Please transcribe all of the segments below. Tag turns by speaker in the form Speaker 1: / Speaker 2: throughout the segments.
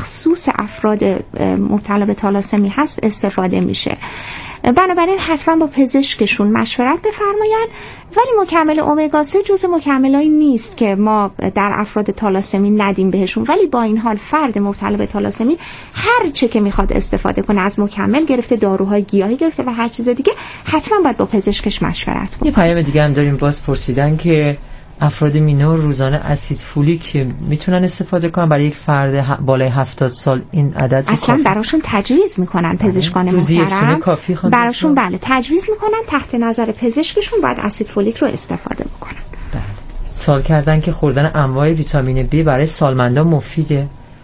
Speaker 1: مخصوص افراد مبتلا به تالاسمی هست استفاده میشه. بنابراین حتما با پزشکشون مشورت بفرمایند. ولی مکمل امگا 3 جزء مکملایی نیست که ما در افراد تالاسمی ندیم بهشون، ولی با این حال فرد مبتلا به تالاسمی هر چه که میخواد استفاده کنه، از مکمل گرفته، داروهای گیاهی گرفته و هر چیز دیگه، حتما باید با پزشکش مشورت کنه.
Speaker 2: یه پیام دیگه هم داریم، باز پرسیدن که افراد مینور روزانه اسید فولیک میتونن استفاده کنن برای یک فرد بالای 70 سال؟ این عدد
Speaker 1: اصلا
Speaker 2: کافی؟
Speaker 1: براشون تجویز میکنن پزشکان محترم، براشون بله تجویز میکنن، تحت نظر پزشکشون باید اسید فولیک رو استفاده بکنن.
Speaker 2: بله. سوال کردن که خوردن انواع ویتامین B برای سالمندان مفیده؟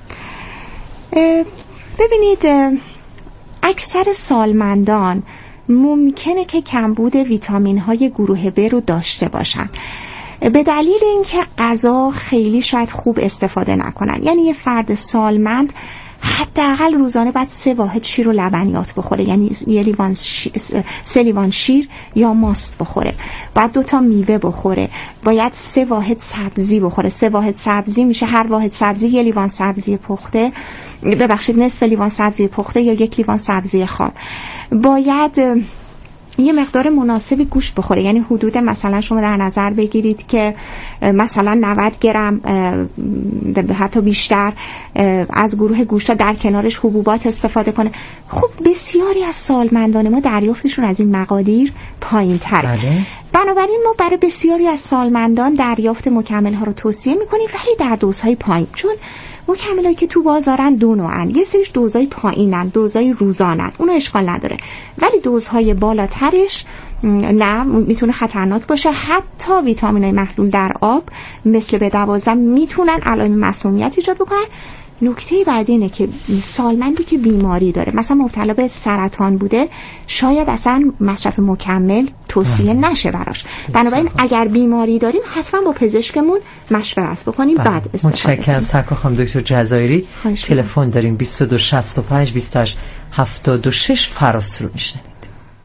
Speaker 1: ببینید اکثر سالمندان ممکنه که کمبود ویتامین های گروه B رو داشته باشن، به دلیل اینکه غذا خیلی شاید خوب استفاده نکنن. یعنی یه فرد سالمند حداقل روزانه باید 3 واحد شیر و لبنیات بخوره، یعنی 3 لیوان شیر یا ماست بخوره، باید 2 تا میوه بخوره، باید 3 واحد سبزی بخوره. 3 واحد سبزی میشه هر واحد سبزی 1 لیوان سبزی پخته، ببخشید نصف لیوان سبزی پخته یا 1 لیوان سبزی خام. باید یه مقدار مناسبی گوشت بخوره، یعنی حدود مثلا شما در نظر بگیرید که مثلا 90 گرم حتی بیشتر از گروه گوشت در کنارش حبوبات استفاده کنه. خب بسیاری از سالمندان ما دریافتشون از این مقادیر پایین تره. بنابراین ما برای بسیاری از سالمندان دریافت مکمل ها رو توصیه میکنیم، ولی در دوزهای پایین، چون مکملایی که تو بازارن 2 نوعن، یه سریش دوزهای پایینن، دوزهای روزانن، اونو اشکال نداره، ولی دوزهای بالاترش نه میتونه خطرناک باشه. حتی ویتامینای محلول در آب مثل B12 میتونن علائم مسمومیت ایجاد بکنن. نکته بعدی اینه که سالمندی که بیماری داره، مثلا مبتلا به سرطان بوده، شاید اصلا مصرف مکمل توصیه نشه براش. بنابراین اگر بیماری داریم حتما با پزشکمون مشورت بکنیم بعد استفاده.
Speaker 2: متشکرم سرکار خانم دکتر جزایری. تلفن داریم 2265 28 76. فراس رو میشنوید.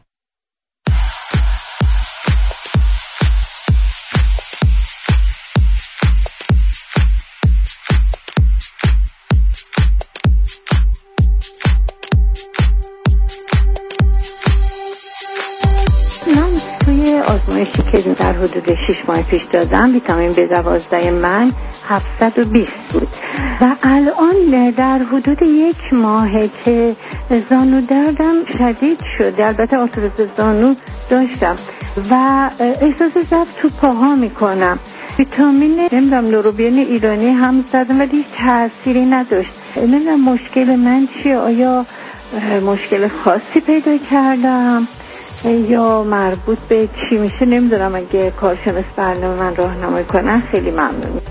Speaker 3: آزمایشی که در حدود 6 ماه پیش دادم، ویتامین B12 من 720 بود و الان در حدود 1 ماهه که زانو دردم شدید شده. البته آرتروز زانو داشتم و احساس ضعف تو پاها میکنم. ویتامین نمیدونم نوروبین ایرانی هم زدم ولی هیچ تأثیری نداشت. نمیدونم مشکل من چیه، آیا مشکل خاصی پیدا کردم یا مربوط به چی میشه نمیدونم. اگه کارشناس برنامه من راهنمایی کنن خیلی ممنون.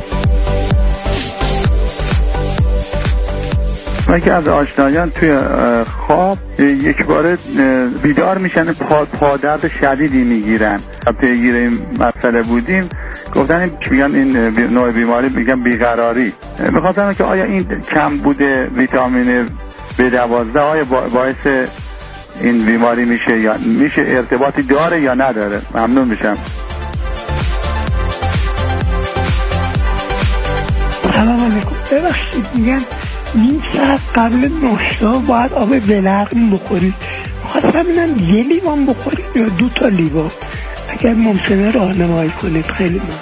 Speaker 4: و که از آشنایان توی خواب یک باره بیدار میشن، پادرد شدیدی میگیرن. پیگیر این مسئله بودیم، گفتن میگن این نوع بیماری میگن بیقراری. میخواستم که آیا این کم بوده ویتامین B12 آیا باعث این بیماری میشه یا میشه ارتباطی داره یا نداره؟ ممنون میشم.
Speaker 5: سلام علیکم. ببخشید میگن نیم ساعت قبل ناشتا باید آب بلغم بخورید. خواستم ببینم 1 لیوان بخورید یا 2 تا لیوان، اگر ممکنه راهنمایی کنید. خیلی ممنون.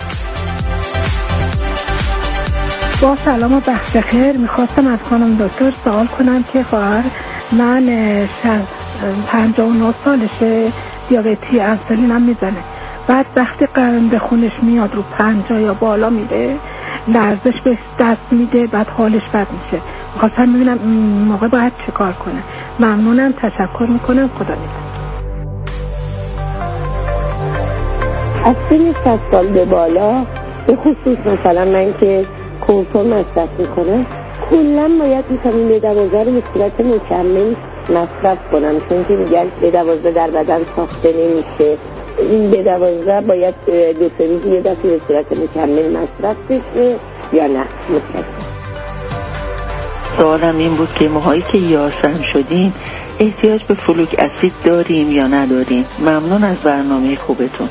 Speaker 6: با سلام و بخت خیر. میخواستم از خانم دکتر سوال کنم که خواهر من 59 سالشه، دیابتی، انسولینم میزنه. بعد وقتی قند خونش میاد رو 50 یا بالا میره، لرزش به دست میده، بعد حالش بد میشه. میخواستم ببینم این موقع باید چه کار کنه. ممنونم، تشکر میکنم، خدا نگهدار.
Speaker 3: از سن 60 سال به بالا، به خصوص مثلا من که کنسول مصرف میکنم، کلا باید ویتامین B12 رو به صورت مکمل مصرف کنم، چون که میگن B12 در بدن ساخته نمیشه. این B12 باید 2-3 روز یه دفعه به صورت مکمل مصرف بشه یا نه؟
Speaker 7: سوالم این بود که ماهایی که یاسم شدیم احتیاج به فولیک اسید داریم یا نداریم؟ ممنون از برنامه خوبتون.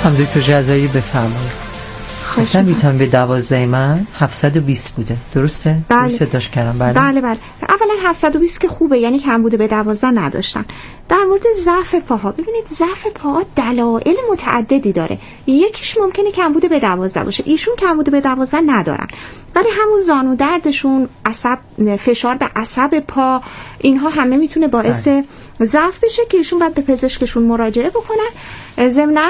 Speaker 2: هم دکتر جزایی بفرمایید. گفتن ویتامین B12 من 720 بوده، درسته؟
Speaker 1: بله.
Speaker 2: درست داشت کردم.
Speaker 1: بله. اولا 720 که خوبه، یعنی کمبود B12 نداشتن. در مورد ضعف پاها، ببینید ضعف پاها دلایل متعددی داره. یکیش ممکنه کمبود B12 باشه. ایشون کمبود B12 ندارن، ولی همون زانو دردشون، فشار به عصب پا، اینها همه میتونه باعث ضعف بشه که ایشون باید به پزشکشون مراجعه بکنن. ضمناً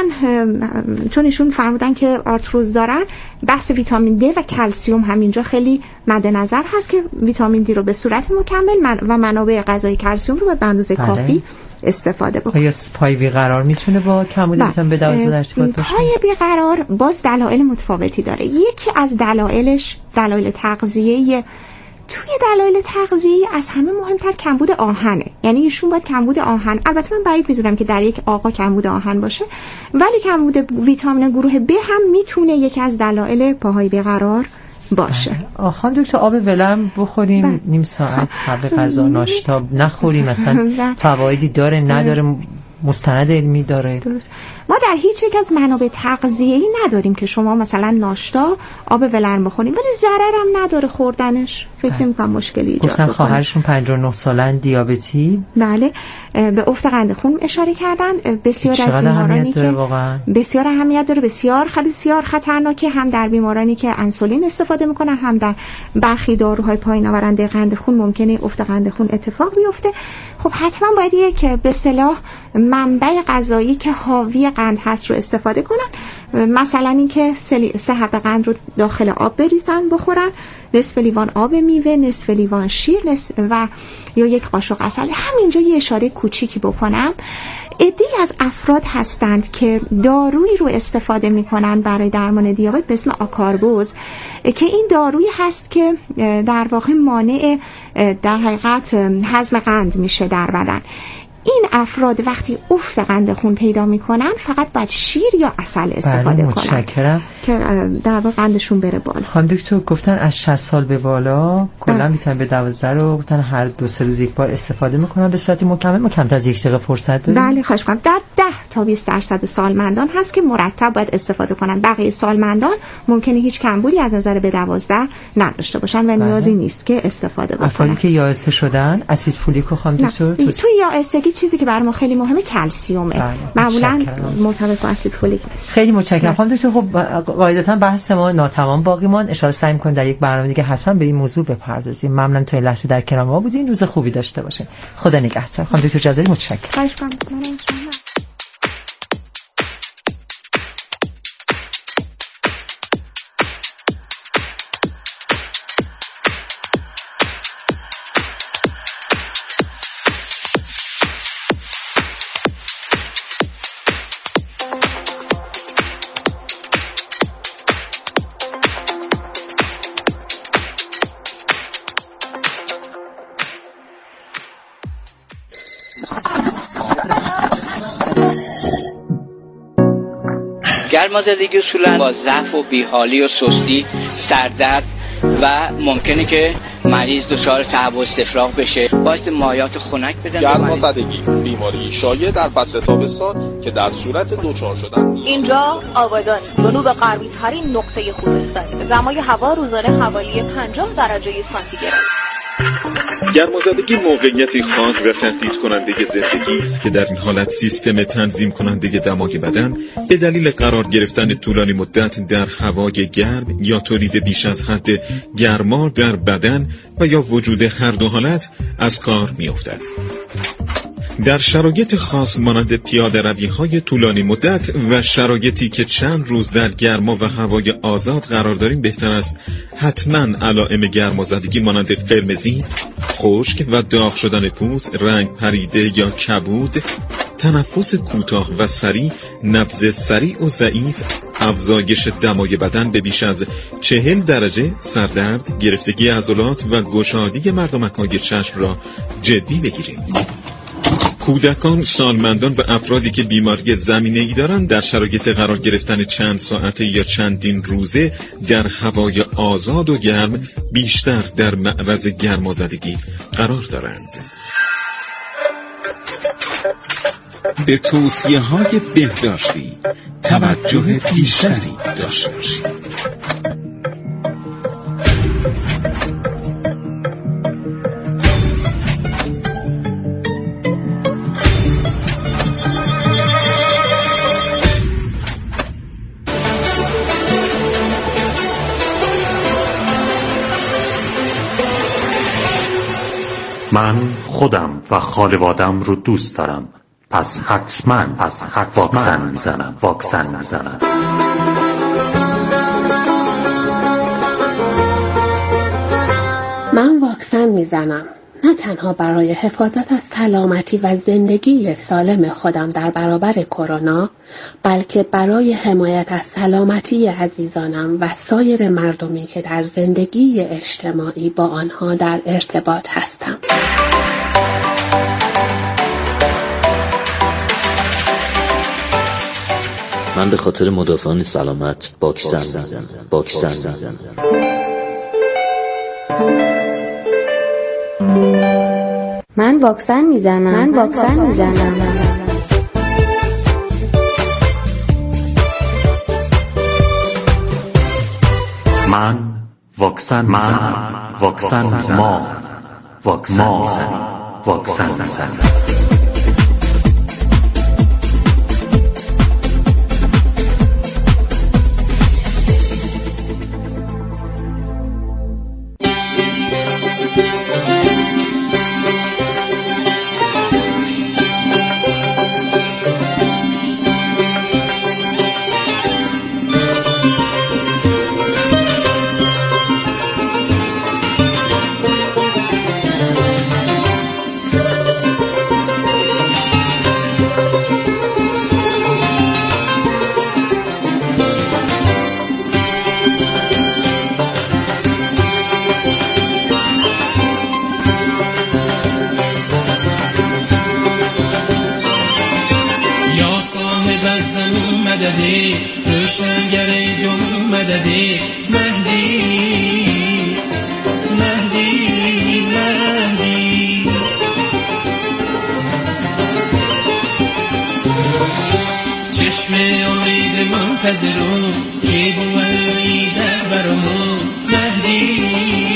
Speaker 1: چون ایشون فرمودن که آرتروز دارن، بحث ویتامین دی و کلسیم همینجا خیلی مد نظر هست که ویتامین دی رو به صورت مکمل و منابع غذایی کلسیم رو به اندازه کافی استفاده بکنید.
Speaker 2: آیا پای بیقرار میتونه با کمبود ویتامین B12 در ارتباط باشه؟
Speaker 1: پای بیقرار باز دلایل متفاوتی داره. یکی از دلایلش دلایل تغذیه‌ای. توی دلایل تغذیه‌ای از همه مهمتر کمبود آهنه. یعنی ایشون باید کمبود آهن، البته من بعید میدونم که در یک آقا کمبود آهن باشه، ولی کمبود ویتامین گروه B هم میتونه یکی از دلایل پاهای بیقرار باشه.
Speaker 2: خانم دکتر آب ولرم بخوریم نیم ساعت قبل غذا ناشتا نخوریم، مثلا فوایدی داره نداره؟ مستند علمی داره؟
Speaker 1: درست. ما در هیچ یک از منابع تغذیه‌ای نداریم که شما مثلا ناشتا آب ولرم بخوریم، ولی ضررم نداره خوردنش. فکر نمی‌کنم مشکلی ایجاد کنه.
Speaker 2: گفتن خواهرشون 59 سالن، دیابتی.
Speaker 1: بله، به افت قند خون اشاره کردن. بسیار از بیمارانی که بسیار اهمیت داره، بسیار خطرناکه، هم در بیمارانی که انسولین استفاده میکنن، هم در برخی داروهای پایین آورنده قند خون ممکنه افت قند خون اتفاق بیفته. خب حتما باید یک به اصطلاح منبع غذایی که حاوی قند هست رو استفاده کنن. مثلا اینکه 3 حب قند رو داخل آب بریزن بخورن، نصف لیوان آب میوه، نصف لیوان شیر و یا 1 قاشق عسل. همینجا یه اشاره کوچیکی بکنم. عده‌ای از افراد هستند که دارویی رو استفاده میکنن برای درمان دیابت به اسم آکاربوز، که این دارویی هست که در واقع مانع در حقیقت هضم قند میشه در بدن. این افراد وقتی افت قند خون پیدا میکنن فقط باید شیر یا عسل استفاده کنن.
Speaker 2: متشکرم.
Speaker 1: که در واقع قندشون بره بالا.
Speaker 2: خانم دکتر گفتن از 60 سال به بالا کلا ویتامین B12 رو گفتن هر 2-3 روز یک بار استفاده میکنن به صورت مکمل. ما کمتر از 1 دقیقه فرصت داریم؟
Speaker 1: بله خواهش می‌کنم. در 10 تا 20% سالمندان هست که مرتب باید استفاده کنن. بقیه سالمندان ممکنه هیچ کمبودی از نظر B12 نداشته باشن و نیازی نیست که استفاده بکنن.
Speaker 2: افرادی که یائسه شدن اسید فولیک رو خانم دکتر
Speaker 1: تو یائسگی چیزی که برای ما خیلی مهمه کلسیومه. معمولا مرتبط با اسید فولیک است.
Speaker 2: خیلی متشکرم خانم دکتر. خب قاعدتا بحث ما ناتمام باقی ماند. ان شاء الله سعی می‌کنیم در یک برنامه دیگه حتما به این موضوع بپردازیم. ممنون تا این لحظه در کنار ما بودین. روز خوبی داشته باشین. خدا نگهدار. خانم دکتر جزایی متشکرم.
Speaker 8: گرمازدگی اصولا با ضعف و بیحالی و سستی، سردرد و ممکنه که مریض دچار تعب و استفراغ بشه، باعث مایات خنک بده.
Speaker 9: گرمازدگی بیماری شایع در فصل تابستان که در صورت دچار شدن.
Speaker 10: اینجا آبادان، جنوب غربی ترین نقطه خوزستان. دمای هوا روزانه حوالی 50 درجه سانتیگراد.
Speaker 11: گرمازدگی موقعیتی خاص و تهدید کننده زندگی که در این حالت سیستم تنظیم کننده دمای بدن به دلیل قرار گرفتن طولانی مدت در هوای گرم یا تولید بیش از حد گرما در بدن و یا وجود هر دو حالت از کار می‌افتد. در شرایط خاص مانند پیاده روی‌های طولانی مدت و شرایطی که چند روز در گرما و هوای آزاد قرار داریم، بهتر است حتما علائم گرمازدگی مانند قرمزی، خشک و داغ شدن پوست، رنگ پریده یا کبود، تنفس کوتاه و سریع، نبض سریع و ضعیف، افزایش دمای بدن به بیش از 40 درجه، سردرد، گرفتگی عضلات و گشادی مردمک‌های چشم را جدی بگیریم. کودکان، سالمندان و افرادی که بیماری زمینه‌ای دارند در شرایط قرار گرفتن چند ساعته یا چندین روزه در هوای آزاد و گرم بیشتر در معرض گرمازدگی قرار دارند. به توصیه‌های بهداشتی توجه بیشتری داشته باشید.
Speaker 12: من خودم و خانوادم رو دوست دارم، پس حتما واکسن میزنم.
Speaker 13: من واکسن میزنم، نه تنها برای حفاظت از سلامتی و زندگی سالم خودم در برابر کرونا، بلکه برای حمایت از سلامتی عزیزانم و سایر مردمی که در زندگی اجتماعی با آنها در ارتباط هستم.
Speaker 14: من به خاطر مدافعان سلامت واکسن میزنم.
Speaker 15: من واکسن میزنم.
Speaker 12: من واکسن میزنم.
Speaker 16: مددی روشنگر جمع مددی مهدی چشم امید منتظرون که بوئی در برمون مهدی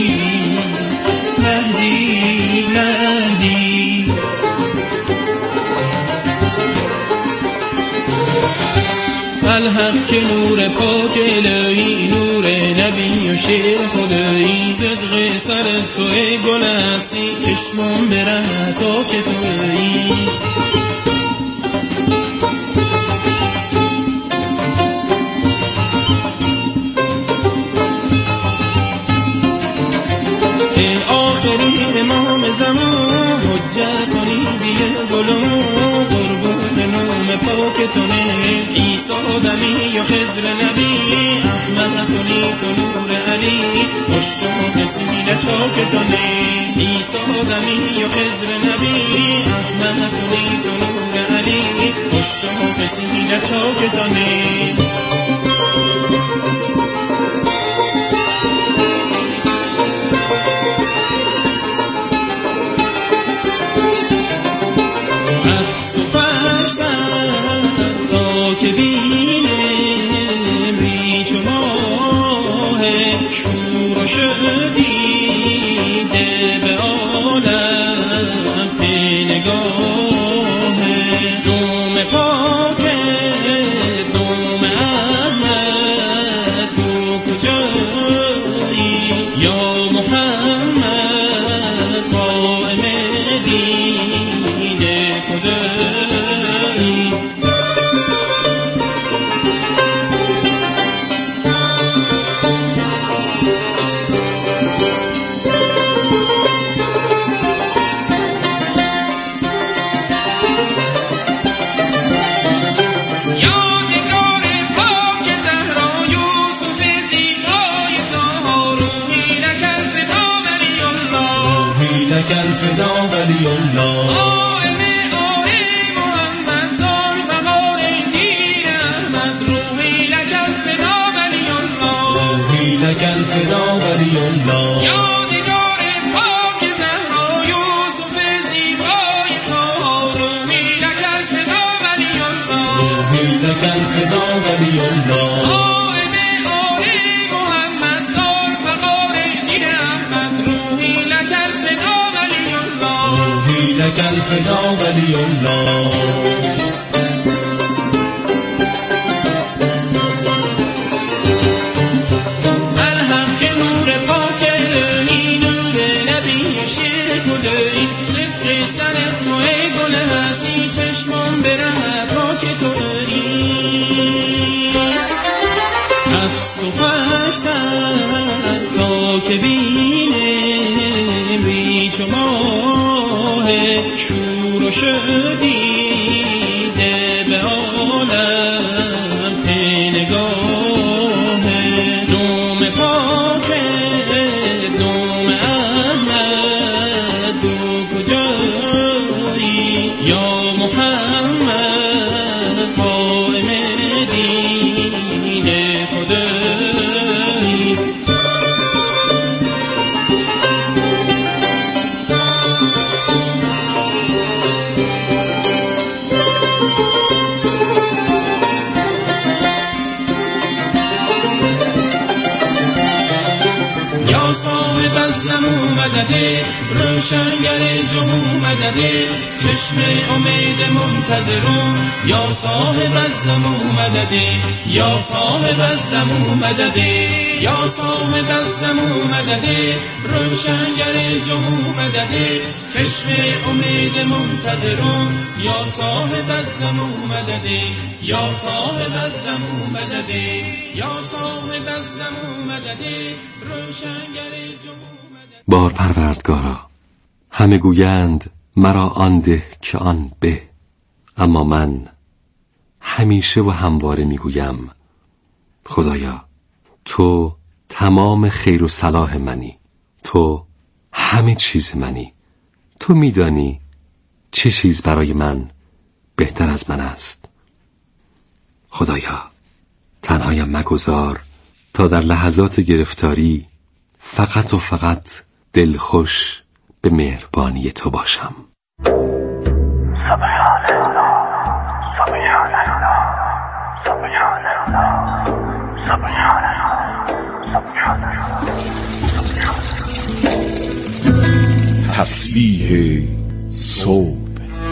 Speaker 16: الحق که نور پاک الهی، نور نبی و شیر خدایی، صدق سر توی گل هستی، چشمم بره تا که توی. ای آخری امام زمان، حجت کنی دیگه گلمون، قربون نام پاکتونه، عیسی دمی یا خضر نبی، احمد تونی تو نور علی، مشتاق سینه چاکتونه، عیسی دمی یا خضر نبی، احمد تونی تو نور علی، مشتاق سینه چاکتونه. تا که بینه ریچ و ماه شور و شدیده به عالم به نگاه دوم پاک دوم احمد تو کجایی یا محمد قائم دین خدایی. الله. الحق نور پاک الهی، نور نبی شیر خدایی، صدق سر توی گل هستی، چشمان بره پاک توی. حفظ و خشتن تا که بینیم بیچ و ماه، شور و شدیده به عالم نگاه. نام پاک نام احمد، دو کجایی یا محمد، قائم دین خدایی. یا صاحب الزمان مدده، روشنگر جهان مدده، چشم امید منتظرون. یا صاحب الزمان مدده، یا صاحب الزمان مدده، یا صاحب الزمان مدده، روشنگر جهان مدده، چشم امید منتظرون. یا صاحب الزمان مدده، یا صاحب الزمان مدده، یا صاحب الزمان مدده، روشنگر جهان.
Speaker 17: بار پروردگارا، همه گویند مرا آن ده که آن به، اما من همیشه و همواره میگویم خدایا تو تمام خیر و صلاح منی، تو همه چیز منی، تو میدانی چه چیز برای من بهتر از من است. خدایا تنهایم مگذار تا در لحظات گرفتاری فقط و فقط دلخوش به مهربانی تو باشم.
Speaker 16: سبحان الله، سبحان الله، سبحان الله، سبحان الله، سبحان الله.
Speaker 18: تسبیح صبح.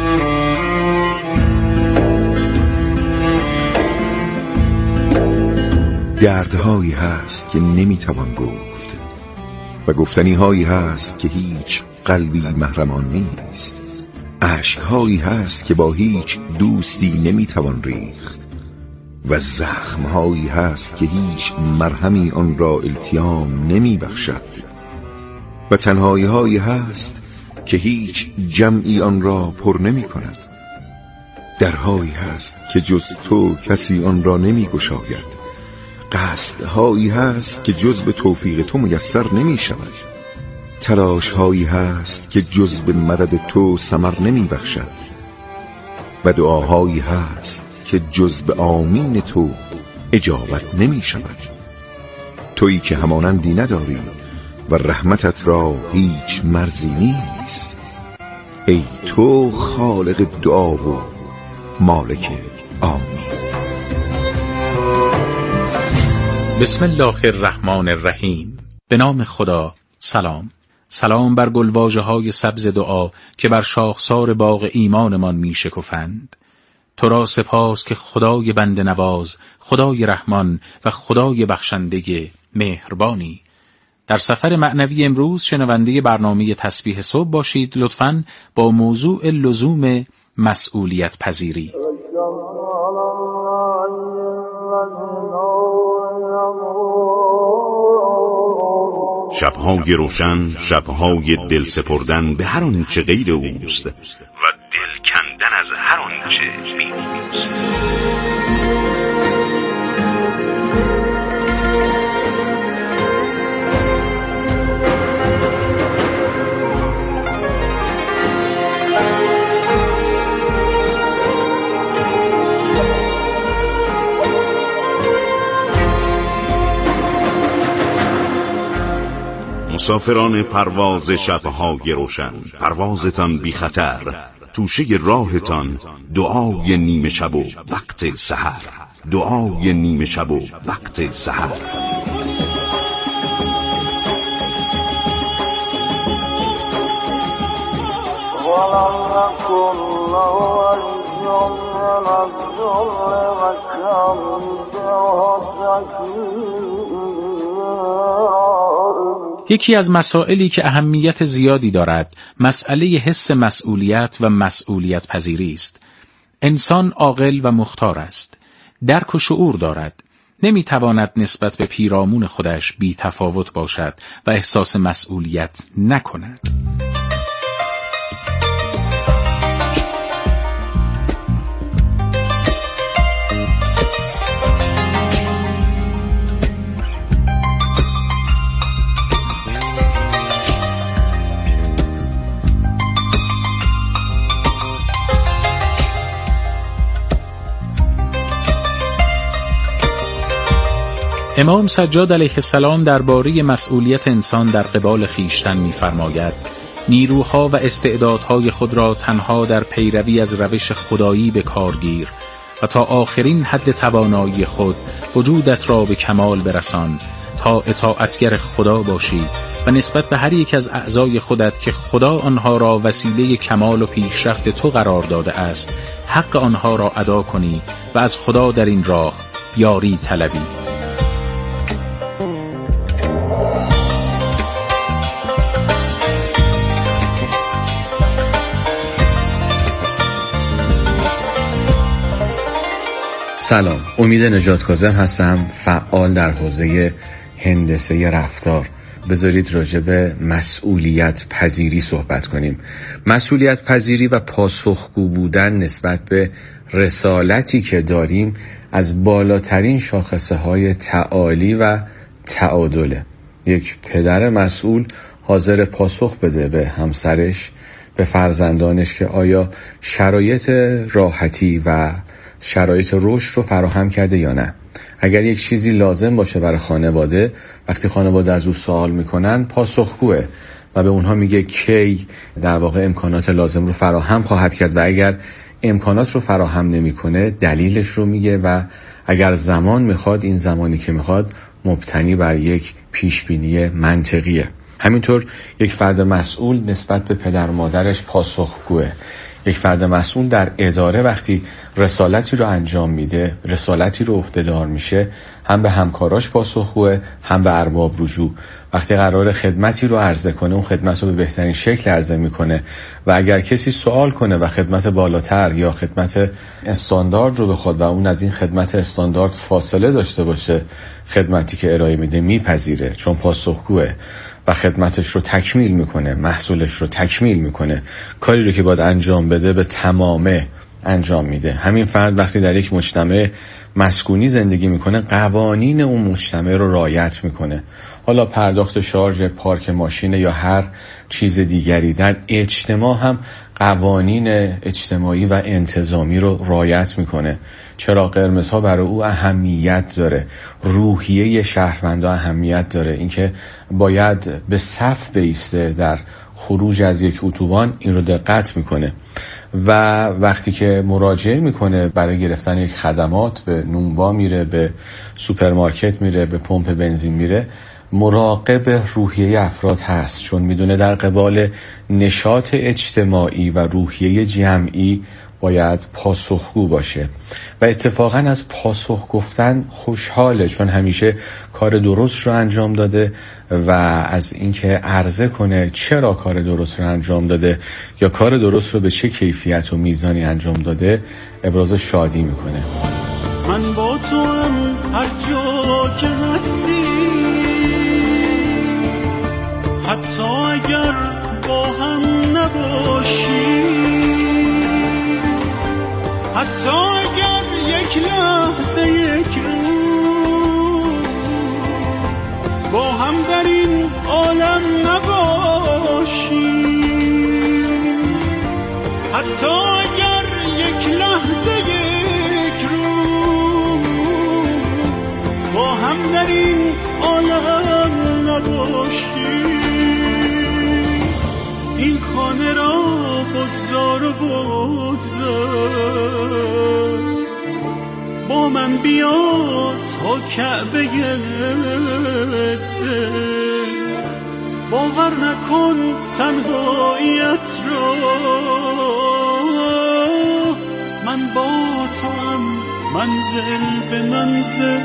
Speaker 18: دردهایی هست که نمیتوان گفت و گفتنی هایی هست که هیچ قلبی محرمان نیست. اشکهایی هست که با هیچ دوستی نمیتوان ریخت و زخمهایی هست که هیچ مرهمی آن را التیام نمیبخشد و تنهایی هایی هست که هیچ جمعی آن را پر نمی کند. درهایی هست که جز تو کسی آن را نمی گشاید. قصدهایی هست که جز به توفیق تو میسر نمی شود. تلاشهایی هست که جز به مدد تو ثمر نمی بخشد و دعاهایی هست که جز به آمین تو اجابت نمی شود. تویی که همانندی نداری و رحمتت را هیچ مرزی نیست. ای تو خالق دعا و مالک آمین.
Speaker 19: بسم الله الرحمن الرحیم. به نام خدا. سلام. سلام بر گلواژه های سبز دعا که بر شاخسار باغ ایمانمان می شکفند. تو را سپاس که خدای بنده نواز، خدای رحمان و خدای بخشنده مهربانی. در سفر معنوی امروز شنونده برنامه تسبیح صبح باشید. لطفاً با موضوع لزوم مسئولیت پذیری.
Speaker 20: شب‌های روشن، شب‌های دل سپردن به هر آنچه غیر اوست و دل کندن از هر آنچه بی اوست. مسافران پرواز شب‌های روشن، پروازتان بی خطر، توشه راهتان دعای نیمه شب و وقت سحر، دعای نیمه شب و وقت سحر.
Speaker 16: ولم نكن
Speaker 19: یکی از مسائلی که اهمیت زیادی دارد مسئله حس مسئولیت و مسئولیت پذیری است. انسان عاقل و مختار است. درک و شعور دارد. نمیتواند نسبت به پیرامون خودش بی تفاوت باشد و احساس مسئولیت نکند. امام سجاد علیه السلام درباره مسئولیت انسان در قبال خویشتن می‌فرماید: نیروها و استعدادهای خود را تنها در پیروی از روش خدایی به کار گیر و تا آخرین حد توانایی خود وجودت را به کمال برسان تا اطاعتگر خدا باشی و نسبت به هر یک از اعضای خودت که خدا آنها را وسیله کمال و پیشرفت تو قرار داده است حق آنها را ادا کنی و از خدا در این راه یاری طلبی.
Speaker 2: سلام، امید نجات کاظم هستم، فعال در حوزه هندسه رفتار. بذارید راجع به مسئولیت پذیری صحبت کنیم. مسئولیت پذیری و پاسخگو بودن نسبت به رسالتی که داریم از بالاترین شاخصه های تعالی و تعادله. یک پدر مسئول حاضر پاسخ بده به همسرش، به فرزندانش که آیا شرایط راحتی و شرایط رشد رو فراهم کرده یا نه. اگر یک چیزی لازم باشه برای خانواده، وقتی خانواده از او سوال میکنن پاسخگوه و به اونها میگه کی در واقع امکانات لازم رو فراهم خواهد کرد و اگر امکانات رو فراهم نمیکنه دلیلش رو میگه و اگر زمان میخواد این زمانی که میخواد مبتنی بر یک پیشبینی منطقیه. همینطور یک فرد مسئول نسبت به پدر و مادرش پاسخگوه. یک فرد مسئول در اداره وقتی رسالتی رو انجام میده، رسالتی رو عهده‌دار میشه، هم به همکاراش پاسخگوه، هم به ارباب رجوع. وقتی قرار خدمتی رو عرضه کنه، اون خدمت رو به بهترین شکل عرضه میکنه و اگر کسی سوال کنه و خدمت بالاتر یا خدمت استاندارد رو بخواد و اون از این خدمت استاندارد فاصله داشته باشه، خدمتی که ارائه میده میپذیره چون پاسخگوه و خدمتش رو تکمیل میکنه، محصولش رو تکمیل میکنه، کاری رو که باید انجام بده به تمامه انجام میده. همین فرد وقتی در یک مجتمع مسکونی زندگی میکنه قوانین اون مجتمع رو رعایت میکنه. حالا پرداخت شارژ، پارک ماشین یا هر چیز دیگری، در اجتماع هم قوانین اجتماعی و انتظامی رو رعایت میکنه. چرا قرمزها برای او اهمیت داره، روحیه شهروندا اهمیت داره، اینکه باید به صف بایسته در خروج از یک اتوبان این رو دقت میکنه و وقتی که مراجعه میکنه برای گرفتن یک خدمات به نونوا میره، به سوپرمارکت میره، به پمپ بنزین میره، مراقب روحیه افراد هست چون میدونه در قبال نشاط اجتماعی و روحیه جمعی باید پاسخگو باشه و اتفاقا از پاسخ گفتن خوشحاله چون همیشه کار درست رو انجام داده و از اینکه عرضه کنه چرا کار درست رو انجام داده یا کار درست رو به چه کیفیت و میزانی انجام داده ابراز شادی میکنه.
Speaker 16: من با تو هم هر جا که هستی، حتی اگر با هم نباشی، حتی اگر یک لحظه یک روز با هم در این عالم نباشی، حتی اگر یک لحظه یک روز با هم در این عالم نباشی، این خانه را بگذار و بگذار، با من بیا تا کعبه دل، باور نکن تنهاییت را، من با توام منزل به منزل.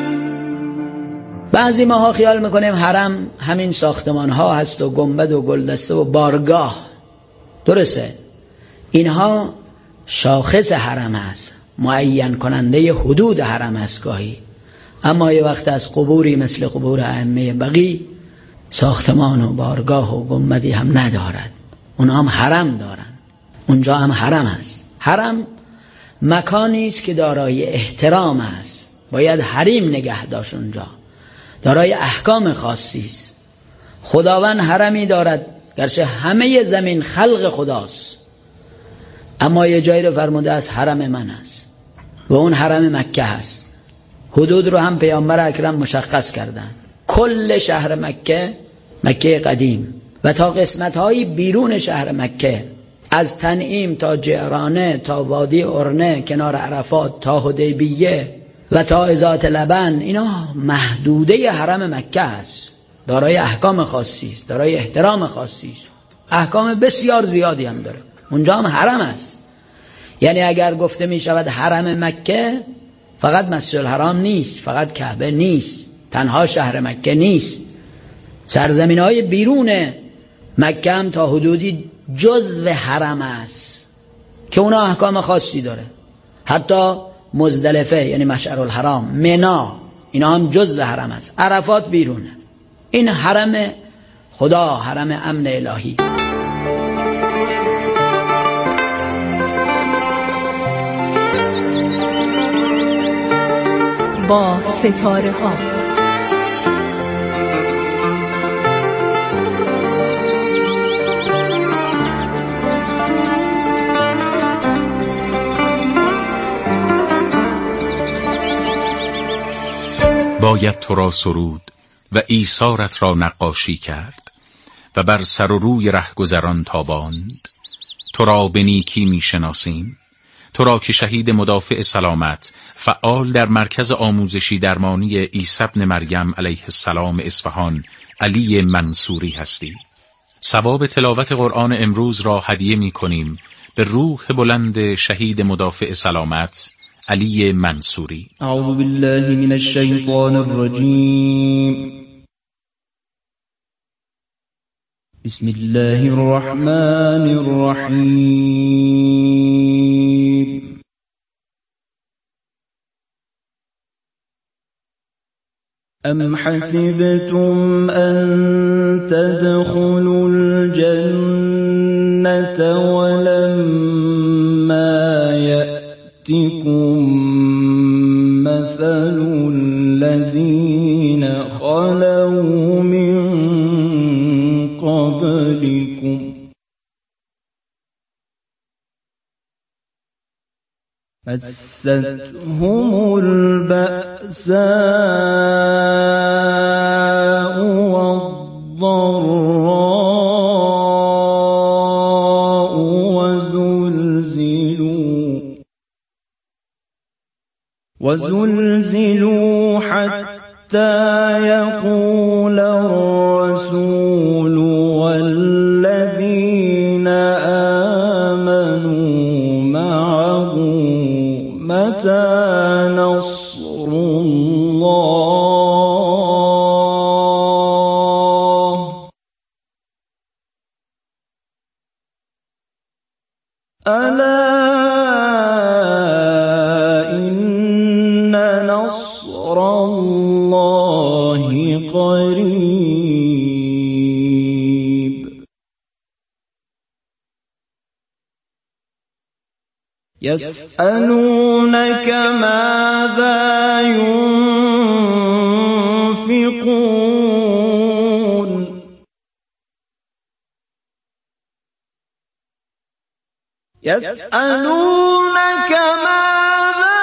Speaker 21: بعضی ماها خیال میکنیم حرم همین ساختمان ها هست و گنبد و گلدسته و بارگاه. درسته، اینها شاخص حرم هست، معین کننده حدود حرم هست گاهی، اما یه وقت از قبوری مثل قبور ائمه بقی ساختمان و بارگاه و گنبدی هم ندارد، اونها هم حرم دارن، اونجا هم حرم هست. حرم مکانی است که دارای احترام است، باید حریم نگه داشت، اونجا دارای احکام خاصی است. خداوند حرمی دارد، گرچه همه زمین خلق خداست، اما یه جایی رو فرموده از حرم من است و اون حرم مکه هست. حدود رو هم پیامبر اکرم مشخص کردن، کل شهر مکه، مکه قدیم و تا قسمت‌های بیرون شهر مکه، از تنعیم تا جعرانه تا وادی ارنه، کنار عرفات تا حدیبیه و تا ذات لبن، اینا محدوده حرم مکه است، دارای احکام خاصی است، دارای احترام خاصی است، احکام بسیار زیادی هم داره. اونجا هم حرم است. یعنی اگر گفته می شود حرم مکه، فقط مسجد الحرام نیست، فقط کعبه نیست، تنها شهر مکه نیست، سرزمین‌های بیرون مکه هم تا حدودی جزو حرم است که اونا احکام خاصی داره. حتی مزدلفه یعنی مشعر الحرام، منا، اینا هم جزو حرم است. عرفات بیرونه. این حرم خدا، حرم امن الهی.
Speaker 22: با ستاره ها
Speaker 19: باید تو را سرود و ایثارت را نقاشی کرد و بر سر و روی رهگذران تاباند. تو را به نیکی می شناسیم، تو را که شهید مدافع سلامت، فعال در مرکز آموزشی درمانی عیسی ابن مریم علیه السلام اصفهان، علی منصوری هستی. ثواب تلاوت قرآن امروز را هدیه می کنیم به روح بلند شهید مدافع سلامت علی منصوری.
Speaker 23: اعوذ بالله من الشیطان الرجیم. بسم الله الرحمن الرحیم. ام حسبتم ان تدخلوا الجنة ولما يأتكم مثل الذين خلوا من قبلكم مستهم البأساء والضراء وزلزلوا حتى يقول الرسول والذين آمنوا معه متى نصر الله ألا إن نصر الله قريب يسألونك ماذا ينفقون يسألونك ماذا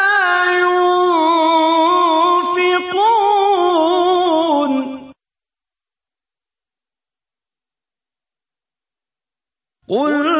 Speaker 23: ينفقون قل